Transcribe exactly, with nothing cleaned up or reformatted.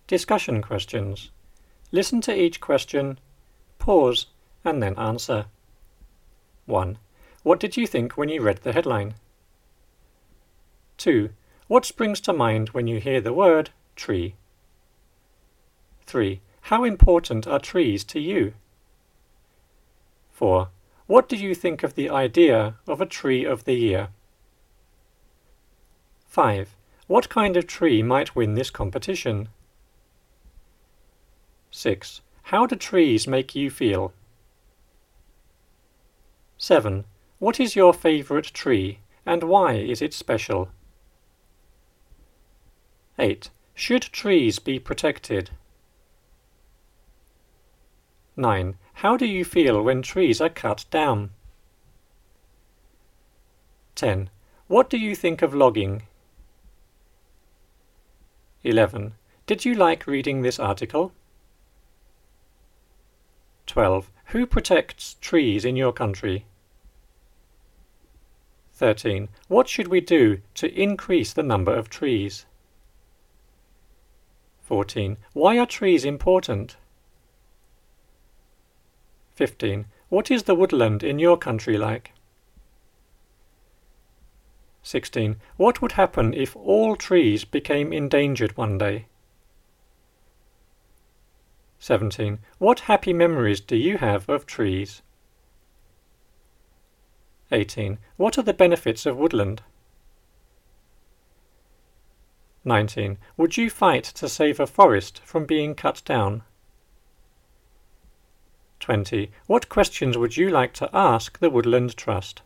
Discussion questions. Listen to each question, pause, and then answer. one. What did you think when you read the headline? two. What springs to mind when you hear the word tree? three. How important are trees to you? four. What do you think of the idea of a tree of the year? five. What kind of tree might win this competition? six. How do trees make you feel? seven. What is your favourite tree and why is it special? eight. Should trees be protected? nine. How do you feel when trees are cut down? ten. What do you think of logging? eleven. Did you like reading this article? twelve. Who protects trees in your country? thirteen. What should we do to increase the number of trees? fourteen. Why are trees important? fifteen. What is the woodland in your country like? sixteen. What would happen if all trees became endangered one day? seventeen. What happy memories do you have of trees? eighteen. What are the benefits of woodland? nineteen. Would you fight to save a forest from being cut down? twenty. What questions would you like to ask the Woodland Trust?